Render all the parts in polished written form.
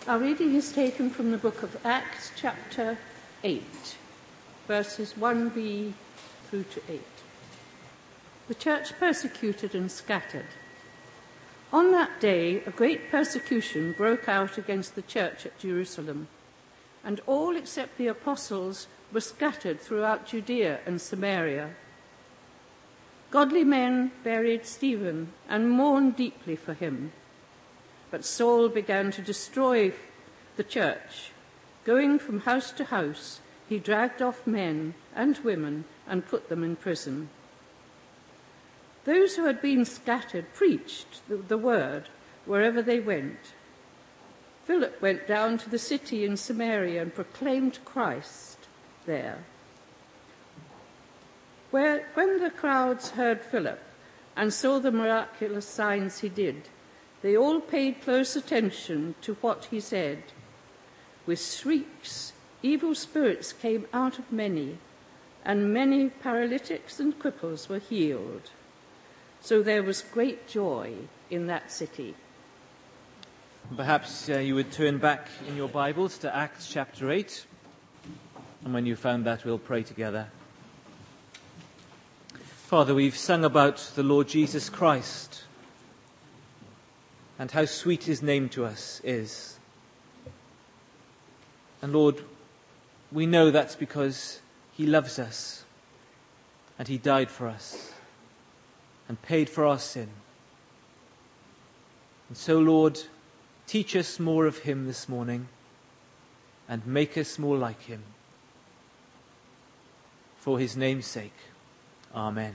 Our reading is taken from the book of Acts, chapter 8, verses 1b through to 8. The church persecuted and scattered. On that day, a great persecution broke out against the church at Jerusalem, and all except the apostles were scattered throughout Judea and Samaria. Godly men buried Stephen and mourned deeply for him. But Saul began to destroy the church. Going from house to house, he dragged off men and women and put them in prison. Those who had been scattered preached the word wherever they went. Philip went down to the city in Samaria and proclaimed Christ there. When the crowds heard Philip and saw the miraculous signs he did, they all paid close attention to what he said. With shrieks, evil spirits came out of many, and many paralytics and cripples were healed. So there was great joy in that city. Perhaps you would turn back in your Bibles to Acts chapter 8. And when you've found that, we'll pray together. Father, we've sung about the Lord Jesus Christ and how sweet his name to us is. And Lord, we know that's because he loves us and he died for us and paid for our sin. And so, Lord, teach us more of him this morning and make us more like him. For his name's sake. Amen.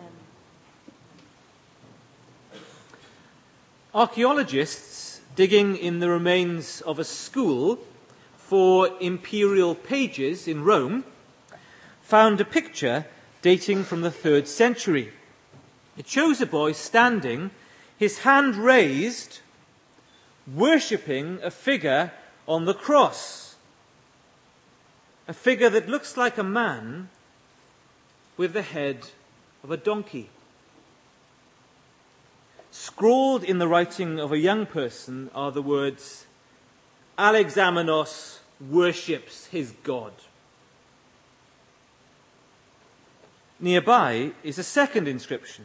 Archaeologists digging in the remains of a school for imperial pages in Rome found a picture dating from the 3rd century. It shows a boy standing, his hand raised, worshipping a figure on the cross. A figure that looks like a man with the head of a donkey. Scrawled in the writing of a young person are the words, Alexamenos worships his God. Nearby is a second inscription.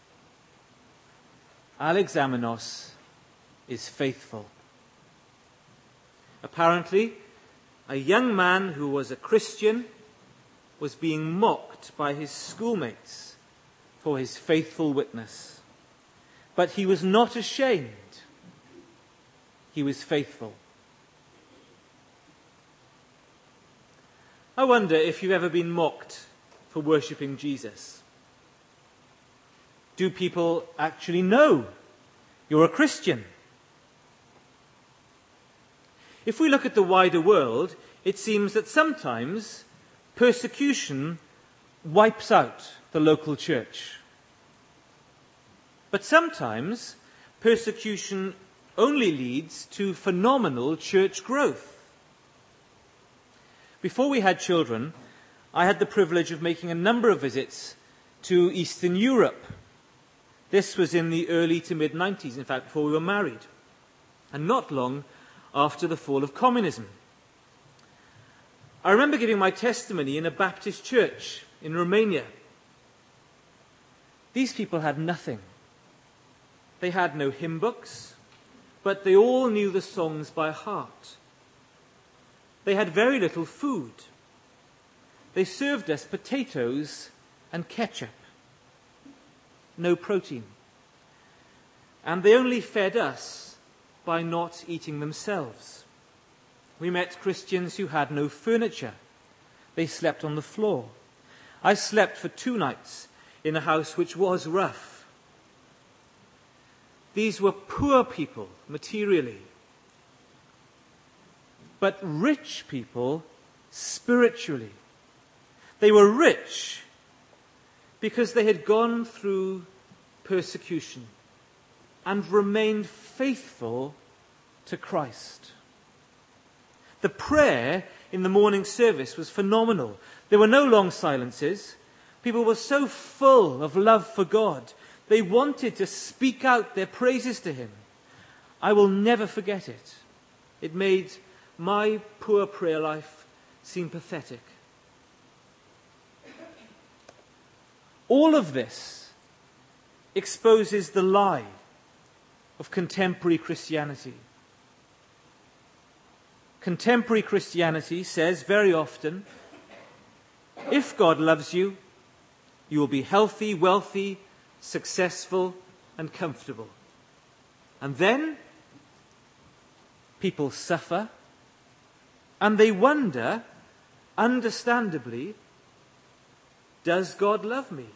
Alexamenos is faithful. Apparently, a young man who was a Christian was being mocked by his schoolmates for his faithful witness. But he was not ashamed. He was faithful. I wonder if you've ever been mocked for worshipping Jesus. Do people actually know you're a Christian? If we look at the wider world, it seems that sometimes persecution wipes out the local church. But sometimes persecution only leads to phenomenal church growth. Before we had children, I had the privilege of making a number of visits to Eastern Europe. This was in the early to mid-90s, in fact, before we were married, and not long after the fall of communism. I remember giving my testimony in a Baptist church in Romania. These people had nothing. They had no hymn books, but they all knew the songs by heart. They had very little food. They served us potatoes and ketchup. No protein. And they only fed us by not eating themselves. We met Christians who had no furniture. They slept on the floor. I slept for 2 nights in a house which was rough. These were poor people, materially, but rich people spiritually. They were rich because they had gone through persecution and remained faithful to Christ. The prayer in the morning service was phenomenal. There were no long silences. People were so full of love for God. They wanted to speak out their praises to him. I will never forget it. It made my poor prayer life seem pathetic. All of this exposes the lie of contemporary Christianity. Contemporary Christianity says very often, if God loves you, you will be healthy, wealthy, successful, and comfortable. And then people suffer, and they wonder, understandably, does God love me?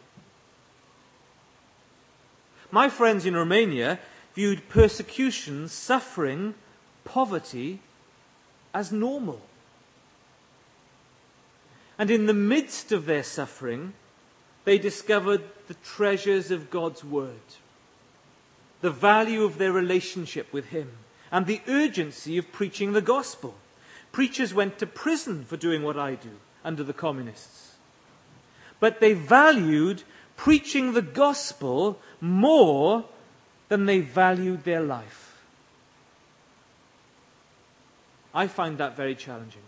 My friends in Romania viewed persecution, suffering, poverty as normal. And in the midst of their suffering, they discovered the treasures of God's word, the value of their relationship with Him, and the urgency of preaching the gospel. Preachers went to prison for doing what I do under the communists. But they valued preaching the gospel more than they valued their life. I find that very challenging.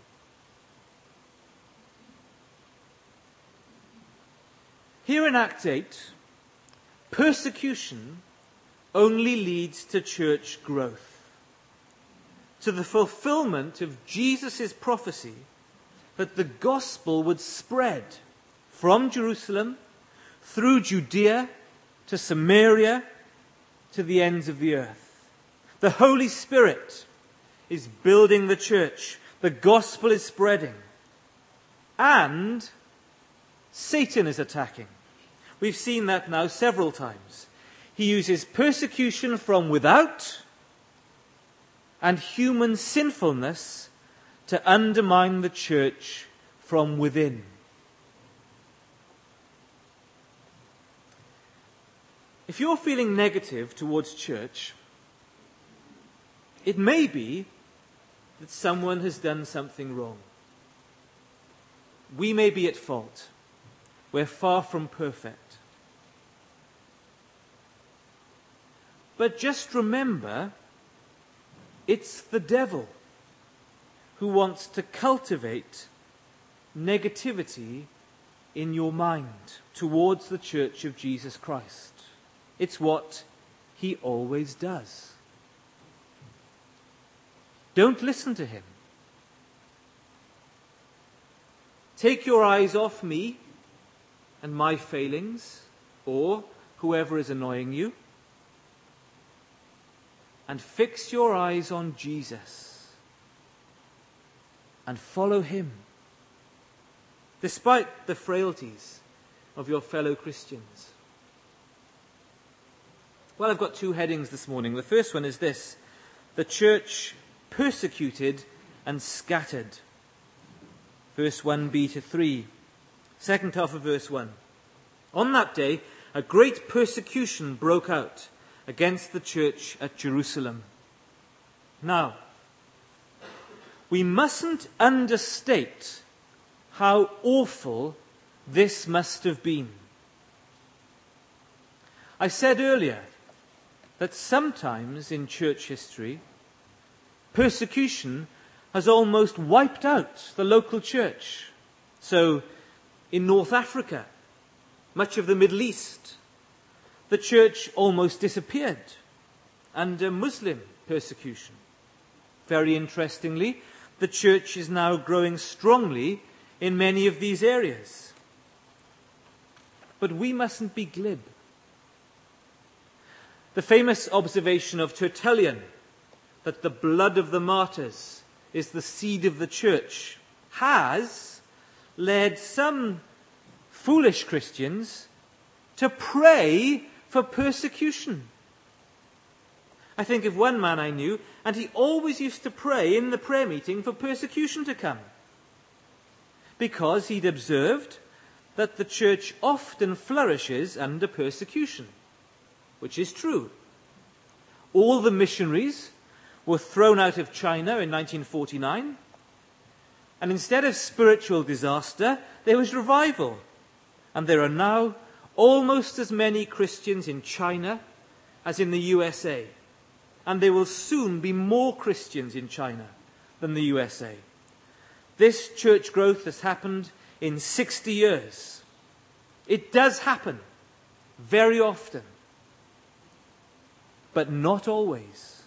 Here in Acts 8, persecution only leads to church growth, to the fulfillment of Jesus' prophecy that the gospel would spread from Jerusalem through Judea to Samaria to the ends of the earth. The Holy Spirit is building the church. The gospel is spreading. And Satan is attacking. We've seen that now several times. He uses persecution from without and human sinfulness to undermine the church from within. If you're feeling negative towards church, it may be that someone has done something wrong. We may be at fault. We're far from perfect. But just remember, it's the devil who wants to cultivate negativity in your mind towards the Church of Jesus Christ. It's what he always does. Don't listen to him. Take your eyes off me and my failings, or whoever is annoying you, and fix your eyes on Jesus and follow him, despite the frailties of your fellow Christians. Well, I've got two headings this morning. The first one is this: the church persecuted and scattered. Verse 1b to 3. Second half of verse 1. On that day, a great persecution broke out against the church at Jerusalem. Now, we mustn't understate how awful this must have been. I said earlier that sometimes in church history, persecution has almost wiped out the local church. So, in North Africa, much of the Middle East, the church almost disappeared under Muslim persecution. Very interestingly, the church is now growing strongly in many of these areas. But we mustn't be glib. The famous observation of Tertullian, that the blood of the martyrs is the seed of the church, has led some foolish Christians to pray for persecution. I think of one man I knew, and he always used to pray in the prayer meeting for persecution to come, because he'd observed that the church often flourishes under persecution, which is true. All the missionaries were thrown out of China in 1949, and instead of spiritual disaster, there was revival. And there are now almost as many Christians in China as in the USA. and there will soon be more Christians in China than the USA. This church growth has happened in 60 years. It does happen very often, but not always.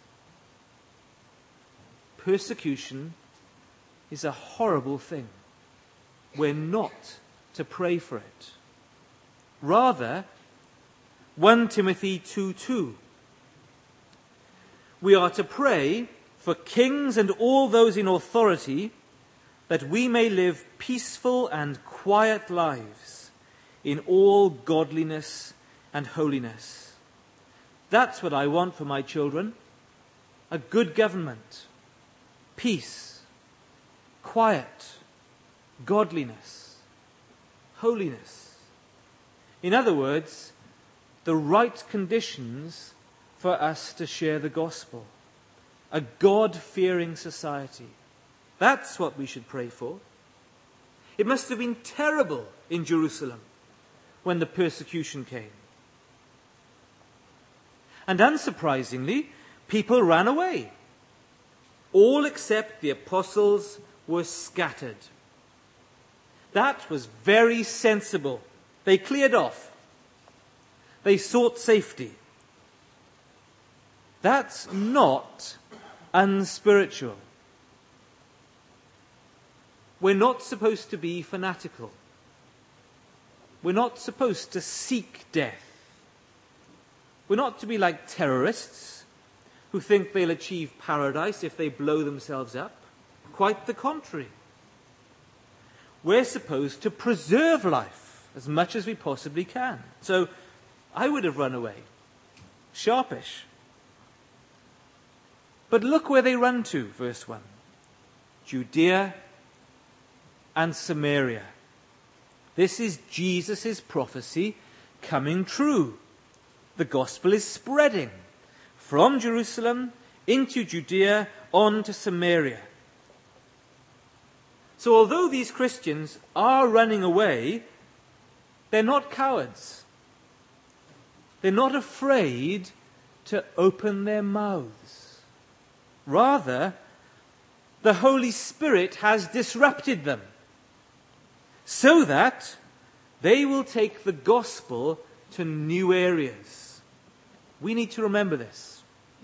Persecution is a horrible thing. We're not to pray for it. Rather, 1 Timothy 2:2. We are to pray for kings and all those in authority, that we may live peaceful and quiet lives in all godliness and holiness. That's what I want for my children. A good government, peace, quiet, godliness, holiness. In other words, the right conditions for us to share the gospel. A God-fearing society. That's what we should pray for. It must have been terrible in Jerusalem when the persecution came. And unsurprisingly, people ran away. All except the apostles were scattered. That was very sensible. They cleared off. They sought safety. That's not unspiritual. We're not supposed to be fanatical. We're not supposed to seek death. We're not to be like terrorists who think they'll achieve paradise if they blow themselves up. Quite the contrary. We're supposed to preserve life as much as we possibly can. So I would have run away. Sharpish. But look where they run to, verse 1. Judea and Samaria. This is Jesus' prophecy coming true. The gospel is spreading from Jerusalem into Judea on to Samaria. So although these Christians are running away, they're not cowards. They're not afraid to open their mouths. Rather, the Holy Spirit has disrupted them so that they will take the gospel to new areas. We need to remember this.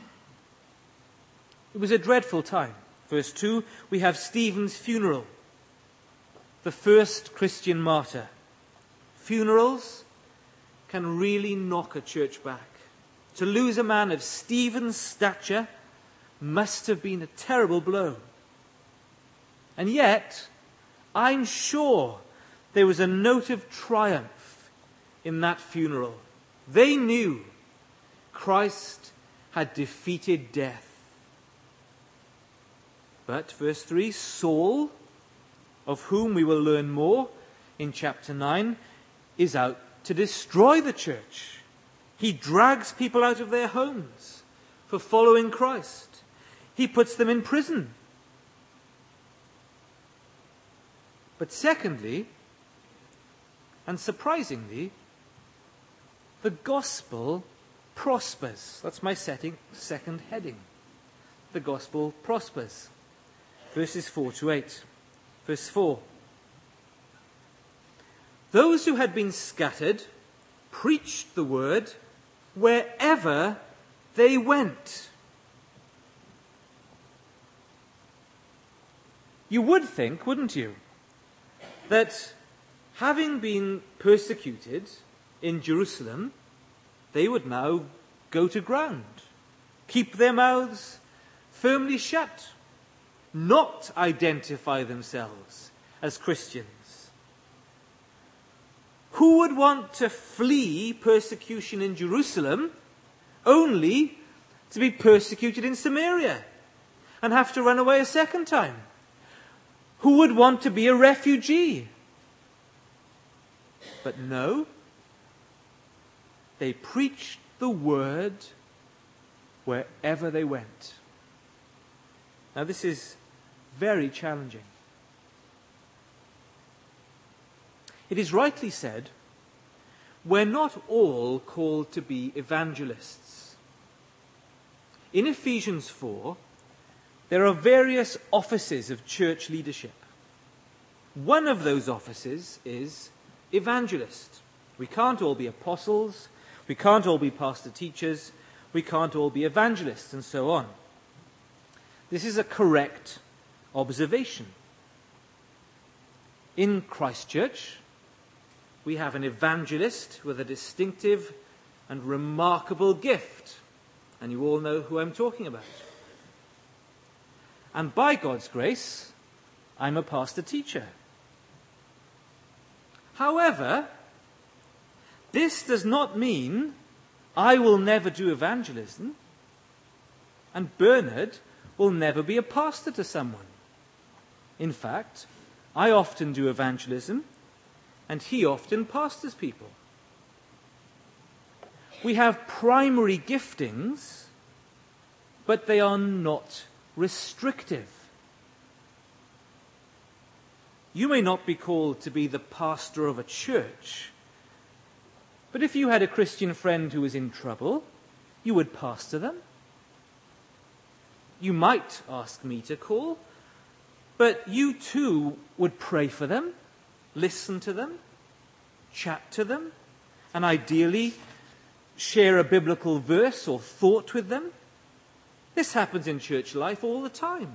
It was a dreadful time. Verse 2, we have Stephen's funeral, the first Christian martyr. Funerals can really knock a church back. To lose a man of Stephen's stature must have been a terrible blow. And yet, I'm sure there was a note of triumph in that funeral. They knew Christ had defeated death. But, verse 3, Saul, of whom we will learn more in chapter 9, is out to destroy the church. He drags people out of their homes for following Christ. He puts them in prison. But secondly, and surprisingly, the gospel prospers. That's my second heading. The gospel prospers. Verses 4 to 8. Verse 4. Those who had been scattered preached the word wherever they went. You would think, wouldn't you, that having been persecuted in Jerusalem, they would now go to ground, keep their mouths firmly shut, not identify themselves as Christians. Who would want to flee persecution in Jerusalem only to be persecuted in Samaria and have to run away a second time? Who would want to be a refugee? But no, they preached the word wherever they went. Now this is very challenging. It is rightly said, we're not all called to be evangelists. in Ephesians 4, there are various offices of church leadership. One of those offices is evangelist. We can't all be apostles, we can't all be pastor teachers, we can't all be evangelists, and so on. This is a correct observation. In Christchurch, we have an evangelist with a distinctive and remarkable gift. And you all know who I'm talking about. And by God's grace, I'm a pastor teacher. However, this does not mean I will never do evangelism and Bernard will never be a pastor to someone. In fact, I often do evangelism and he often pastors people. We have primary giftings, but they are not restrictive. You may not be called to be the pastor of a church, but if you had a Christian friend who was in trouble, you would pastor them. You might ask me to call, but you too would pray for them, listen to them, chat to them, and ideally share a biblical verse or thought with them. This happens in church life all the time.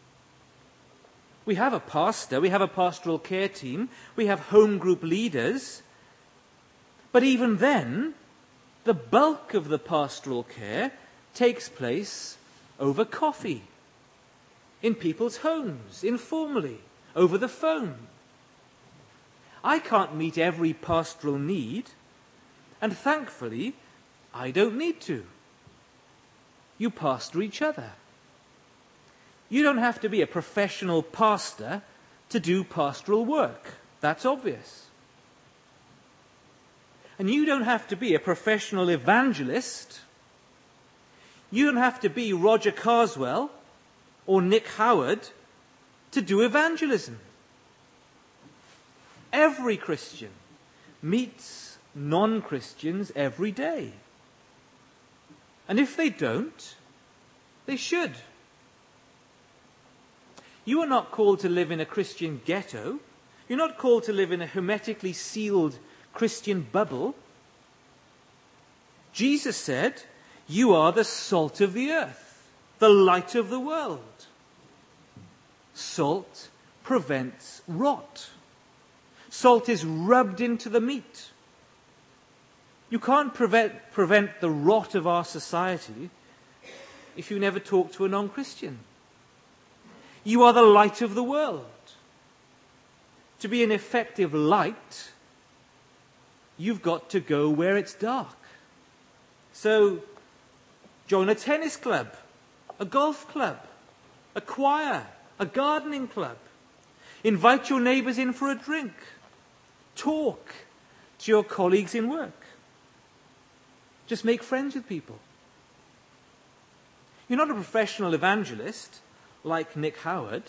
We have a pastor, we have a pastoral care team, we have home group leaders, but even then, the bulk of the pastoral care takes place over coffee, in people's homes, informally, over the phone. I can't meet every pastoral need, and thankfully, I don't need to. You pastor each other. You don't have to be a professional pastor to do pastoral work. That's obvious. And you don't have to be a professional evangelist. You don't have to be Roger Carswell or Nick Howard to do evangelism. Every Christian meets non-Christians every day. And if they don't, they should. You are not called to live in a Christian ghetto. You're not called to live in a hermetically sealed Christian bubble. Jesus said, "You are the salt of the earth, the light of the world." Salt prevents rot. Salt is rubbed into the meat. You can't prevent the rot of our society if you never talk to a non-Christian. You are the light of the world. To be an effective light, you've got to go where it's dark. So, join a tennis club, a golf club, a choir, a gardening club. Invite your neighbours in for a drink. Talk to your colleagues in work. Just make friends with people. You're not a professional evangelist like Nick Howard,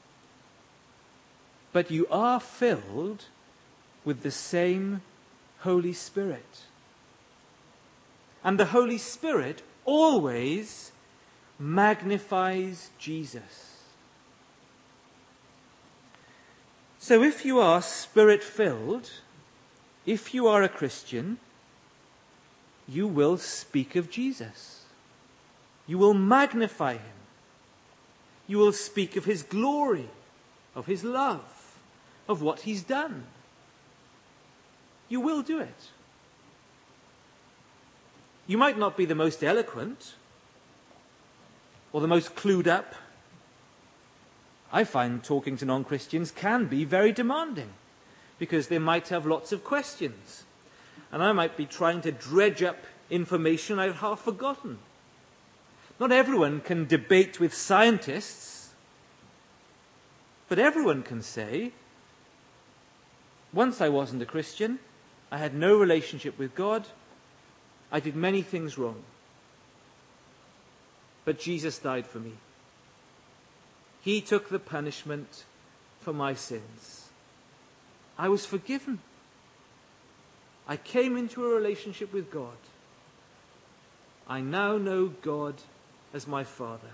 but you are filled with the same Holy Spirit. And the Holy Spirit always magnifies Jesus. So if you are Spirit-filled, if you are a Christian, you will speak of Jesus. You will magnify him. You will speak of his glory, of his love, of what he's done. You will do it. You might not be the most eloquent or the most clued up. I find talking to non-Christians can be very demanding because they might have lots of questions. And I might be trying to dredge up information I've half forgotten. Not everyone can debate with scientists, but everyone can say, once I wasn't a Christian, I had no relationship with God, I did many things wrong. But Jesus died for me. He took the punishment for my sins. I was forgiven. I came into a relationship with God. I now know God as my Father.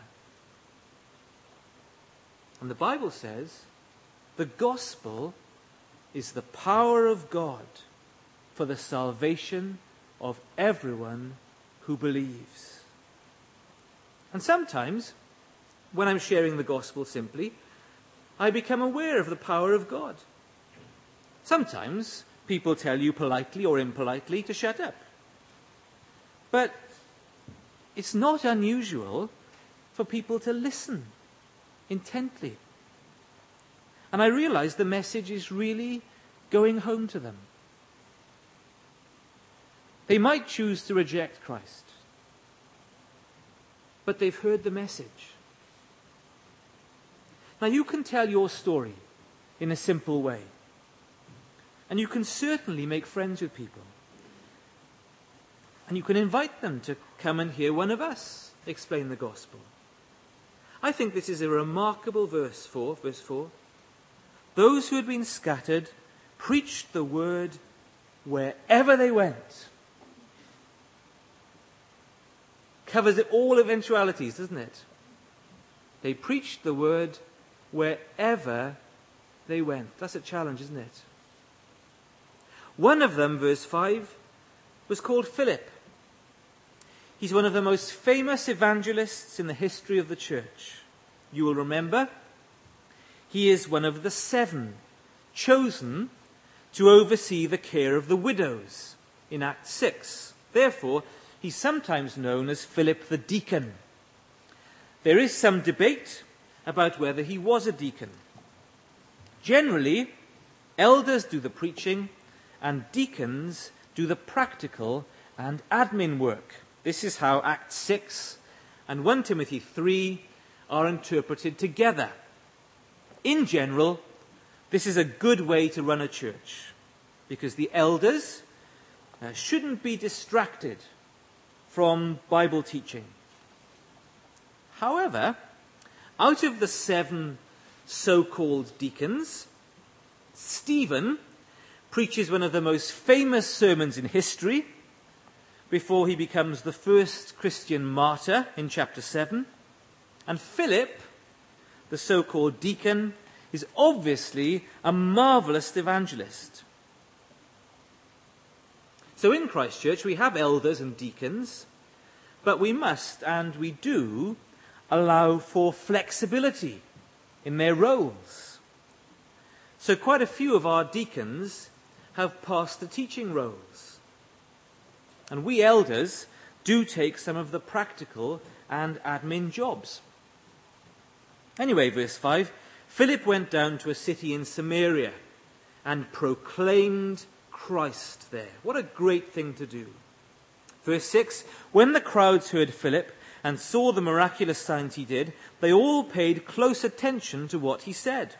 And the Bible says the gospel is the power of God for the salvation of everyone who believes. And sometimes, when I'm sharing the gospel simply, I become aware of the power of God. Sometimes people tell you politely or impolitely to shut up. But it's not unusual for people to listen intently. And I realize the message is really going home to them. They might choose to reject Christ, but they've heard the message. Now you can tell your story in a simple way. And you can certainly make friends with people. And you can invite them to come and hear one of us explain the gospel. I think this is a remarkable verse 4. Those who had been scattered preached the word wherever they went. Covers it all eventualities, doesn't it? They preached the word wherever they went. That's a challenge, isn't it? One of them, verse 5, was called Philip. He's one of the most famous evangelists in the history of the church. You will remember, he is one of the 7 chosen to oversee the care of the widows in Acts 6. Therefore, he's sometimes known as Philip the deacon. There is some debate about whether he was a deacon. Generally, elders do the preaching and deacons do the practical and admin work. This is how Acts 6 and 1 Timothy 3 are interpreted together. In general, this is a good way to run a church because the elders shouldn't be distracted from Bible teaching. However, out of the 7 so-called deacons, Stephen preaches one of the most famous sermons in history before he becomes the first Christian martyr in chapter 7. And Philip, the so-called deacon, is obviously a marvelous evangelist. So in Christchurch we have elders and deacons, but we must, and we do, allow for flexibility in their roles. So quite a few of our deacons have pastor teaching roles. And we elders do take some of the practical and admin jobs. Anyway, verse 5, Philip went down to a city in Samaria and proclaimed Christ there. What a great thing to do. Verse 6, when the crowds heard Philip and saw the miraculous signs he did, they all paid close attention to what he said.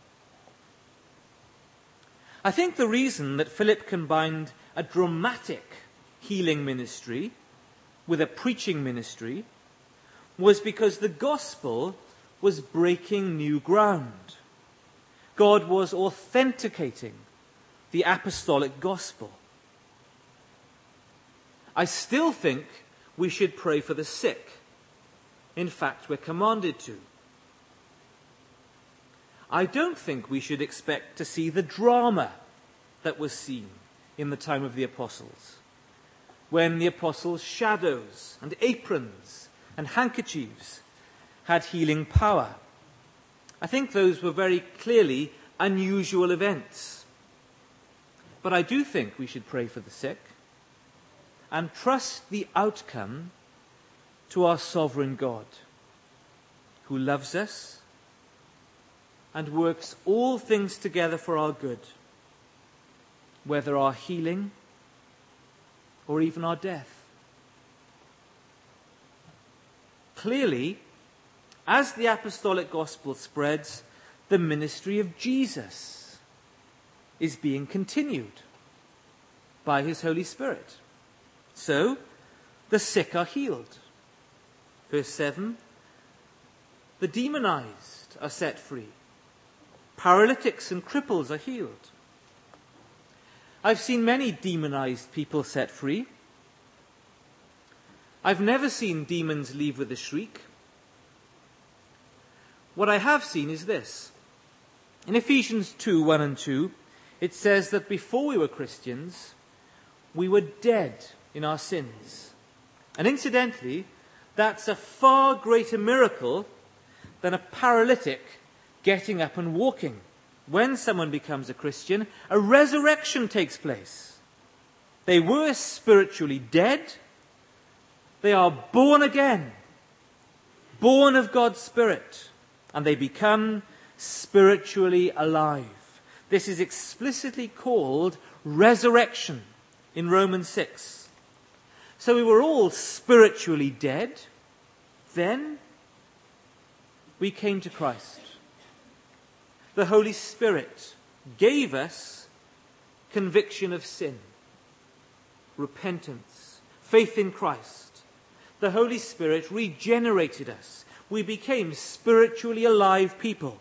I think the reason that Philip combined a dramatic healing ministry with a preaching ministry was because the gospel was breaking new ground. God was authenticating the apostolic gospel. I still think we should pray for the sick. In fact, we're commanded to. I don't think we should expect to see the drama that was seen in the time of the apostles, when the apostles' shadows and aprons and handkerchiefs had healing power. I think those were very clearly unusual events. But I do think we should pray for the sick and trust the outcome to our sovereign God, who loves us and works all things together for our good, whether our healing or even our death. Clearly, as the apostolic gospel spreads, the ministry of Jesus is being continued by his Holy Spirit. So, the sick are healed. Verse 7, the demonized are set free. Paralytics and cripples are healed. I've seen many demonized people set free. I've never seen demons leave with a shriek. What I have seen is this. In Ephesians 2:1 and 2, it says that before we were Christians, we were dead in our sins. And incidentally, that's a far greater miracle than a paralytic getting up and walking. When someone becomes a Christian, a resurrection takes place. They were spiritually dead. They are born again, born of God's Spirit, and they become spiritually alive. This is explicitly called resurrection in Romans 6. So we were all spiritually dead. Then we came to Christ. The Holy Spirit gave us conviction of sin, repentance, faith in Christ. The Holy Spirit regenerated us. We became spiritually alive people.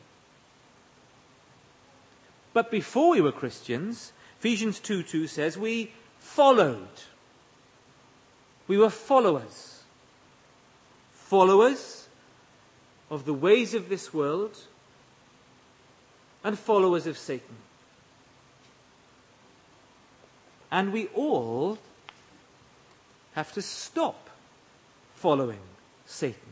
But before we were Christians, Ephesians 2:2 says we followed. We were followers. Followers of the ways of this world and followers of Satan. And we all have to stop following Satan.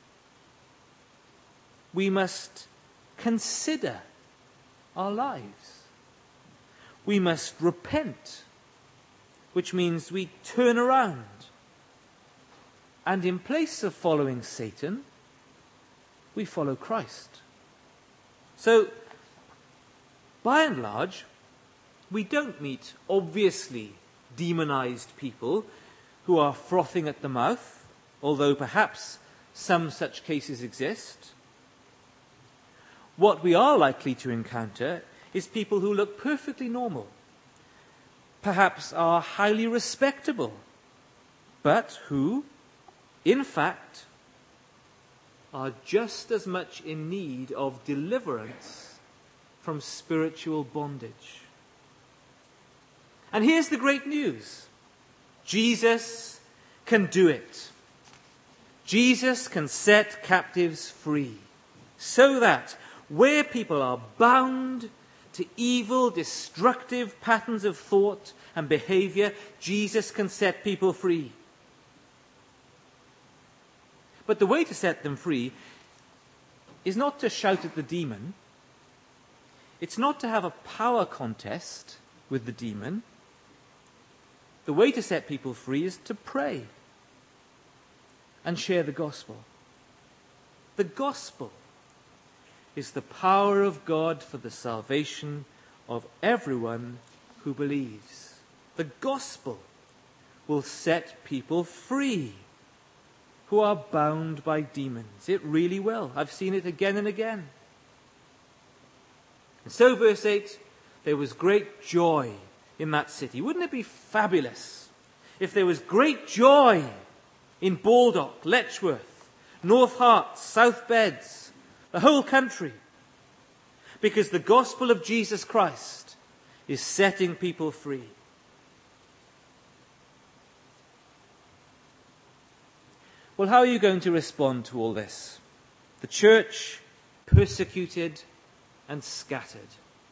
We must consider our lives. We must repent, which means we turn around. And in place of following Satan, we follow Christ. So, by and large, we don't meet obviously demonized people who are frothing at the mouth, although perhaps some such cases exist. What we are likely to encounter is people who look perfectly normal, perhaps are highly respectable, but who, in fact, are just as much in need of deliverance from spiritual bondage. And here's the great news. Jesus can do it. Jesus can set captives free, so that where people are bound to evil, destructive patterns of thought and behavior, Jesus can set people free. But the way to set them free is not to shout at the demon. It's not to have a power contest with the demon. The way to set people free is to pray and share the gospel. The gospel is the power of God for the salvation of everyone who believes. The gospel will set people free who are bound by demons. It really will. I've seen it again and again. And so, verse 8, there was great joy in that city. Wouldn't it be fabulous if there was great joy in Baldock, Letchworth, North Hart, South Beds, the whole country? Because the gospel of Jesus Christ is setting people free. Well, how are you going to respond to all this? The church persecuted and scattered.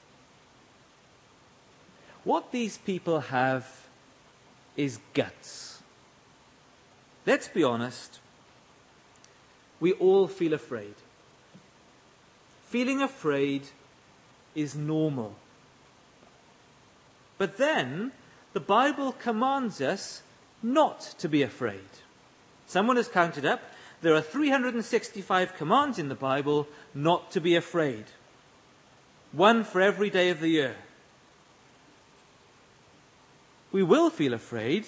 What these people have is guts. Let's be honest. We all feel afraid. Feeling afraid is normal. But then, the Bible commands us not to be afraid. Someone has counted up, there are 365 commands in the Bible not to be afraid. One for every day of the year. We will feel afraid,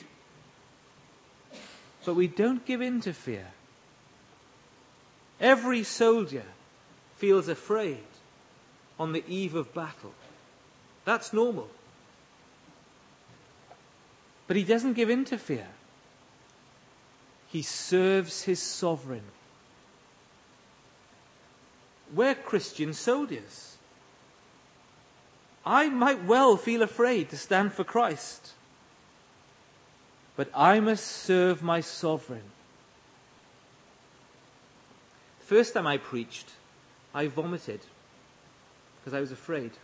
but we don't give in to fear. Every soldier feels afraid on the eve of battle. That's normal. But he doesn't give in to fear. He serves his sovereign. We're Christian soldiers. I might well feel afraid to stand for Christ. but I must serve my sovereign. The first time I preached, I vomited because I was afraid.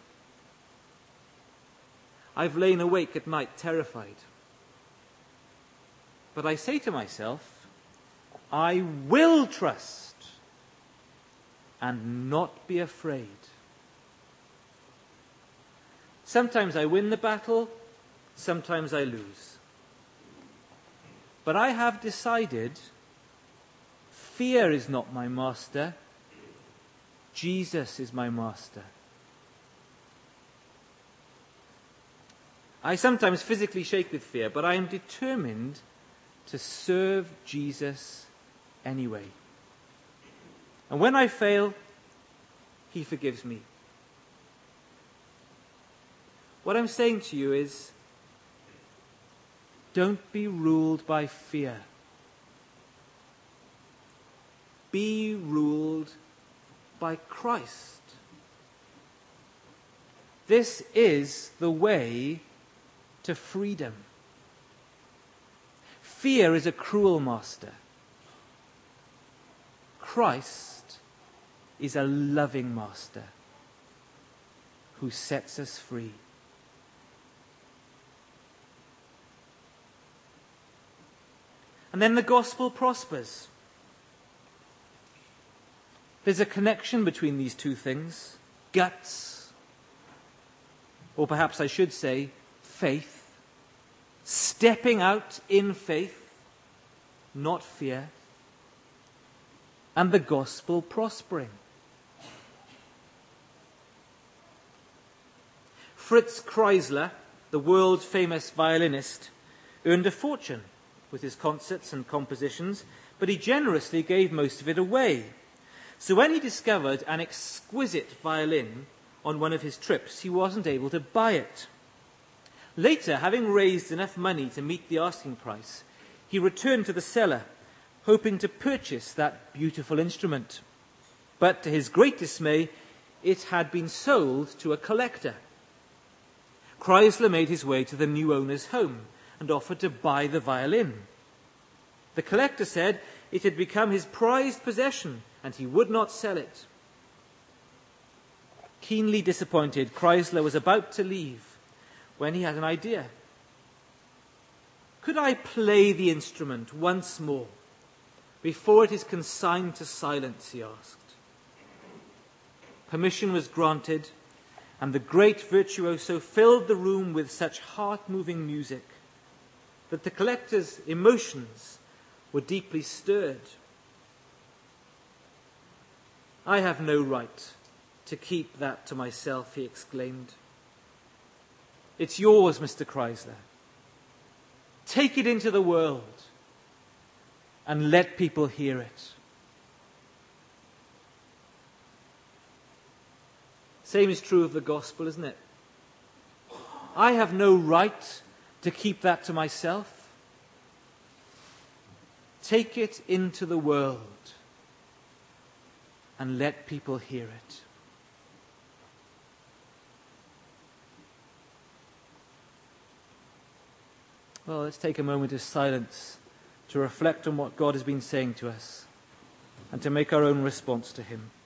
I've lain awake at night terrified. But I say to myself, I will trust and not be afraid. Sometimes I win the battle, sometimes I lose. But I have decided fear is not my master. Jesus is my master. I sometimes physically shake with fear, but I am determined to serve Jesus anyway. And when I fail, he forgives me. What I'm saying to you is, don't be ruled by fear. Be ruled by Christ. This is the way to freedom. Fear is a cruel master. Christ is a loving master who sets us free. And then the gospel prospers. There's a connection between these two things. Guts, or perhaps I should say faith. Stepping out in faith, not fear. And the gospel prospering. Fritz Kreisler, the world-famous violinist, earned a fortune with his concerts and compositions, but he generously gave most of it away. So when he discovered an exquisite violin on one of his trips, he wasn't able to buy it. Later, having raised enough money to meet the asking price, he returned to the seller, hoping to purchase that beautiful instrument. But to his great dismay, it had been sold to a collector. Kreisler made his way to the new owner's home and offered to buy the violin. The collector said it had become his prized possession and he would not sell it. Keenly disappointed, Kreisler was about to leave when he had an idea. Could I play the instrument once more before it is consigned to silence, he asked. Permission was granted, and the great virtuoso filled the room with such heart-moving music that the collector's emotions were deeply stirred. I have no right to keep that to myself, he exclaimed. It's yours, Mr. Kreisler. Take it into the world and let people hear it. Same is true of the gospel, isn't it? I have no right to keep that to myself. Take it into the world and let people hear it. Well, let's take a moment of silence to reflect on what God has been saying to us and to make our own response to him.